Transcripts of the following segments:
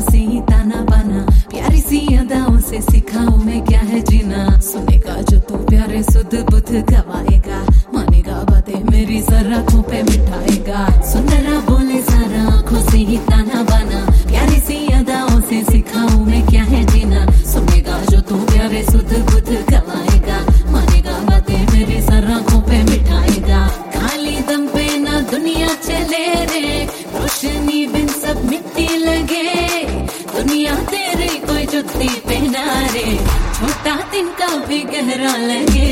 से ही ताना बाना, प्यारी सी अदाओं से सिखाऊं मैं क्या है जीना। सुनेगा जो तू प्यारे सुध बुध गवाएगा, मानेगा बातें मेरी जरा आँखों पे मिठाएगा। सुंदरा बोले जरा आँखों से ही ताना बाना, प्यारी सी अदाओं से सिखाऊं मैं क्या है जीना। सुनेगा जो तू प्यारे सुध बुध गवाएगा, मानेगा बातें मेरी जरा आँखों पे मिठाएगा। खाली दम पे ना दुनिया चले रे, रोशनी बिन सब मिट्टी लगे। दुनिया तेरे कोई जुत्ती पहना रे, छोटा तिनका भी गहरा लगे।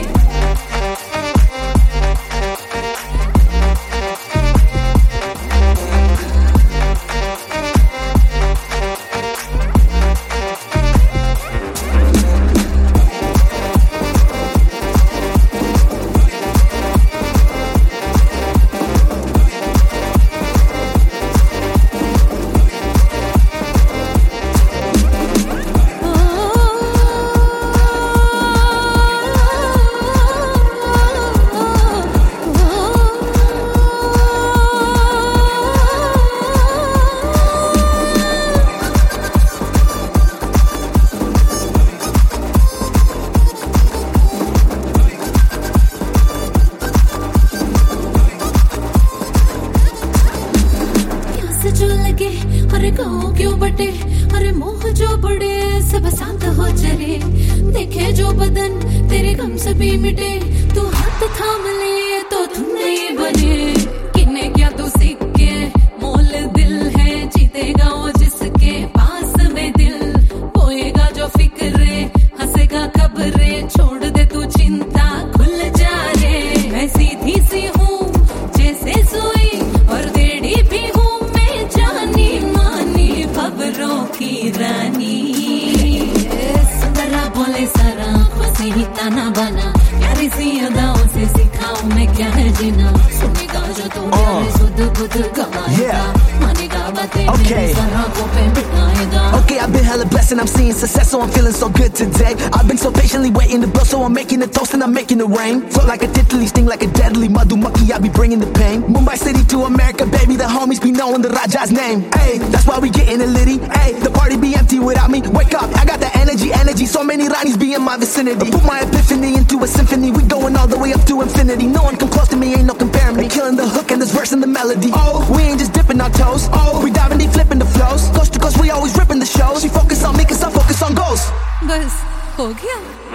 जो लगे अरे गाँव क्यों बटे, अरे मोह जो बड़े सब शांत हो चले। देखे जो बदन तेरे गम से भी मिटे, तू हाथ थाम ले तो तुम नहीं बने। किन्ने क्या तू सीख के मोल दिल है, जीतेगा वो जिसके पास में दिल। पोएगा जो फिक्रे हंसेगा खबरे, छोड़ दे तू चिंता खुल जा रे। मैं सीधी सी हूँ जैसे सोई और टेढ़ी भी हूँ, खबरों की रानी। सुंदरा बोले सारा आँखों से ही ताना बाना, प्यारी सी अदाओं से सिखाऊं मैं क्या है जीना। सुनेगा जो तू प्यारे सुध बुध गवाएगा, मानेगा बातें मेरी जरा आँखों पे बिठाएगा। Okay, I've been hella blessed and I'm seeing success, so I'm feeling so good today. I've been so patiently waiting to blow, so I'm making a toast and I'm making it rain. Float like a titly, sting like a deadly madhumaki, I be bringing the pain. Mumbai City to America, baby, the homies be knowing the Raja's name. Hey, that's why we getting it litty. Hey, the party be empty without me. Wake up, I got the energy, so many Ranis be in my vicinity. Put my epiphany into a symphony, we going all the way up to infinity. No one come close to me, ain't no comparing me. Killing the hook and this verse and the melody. Oh, we ain't just dipping our toes. Oh, we diving deep, flipping the flows. Coast to coast, we always ripping the shows. She focus on me, cause I focus on goals. बस हो गया।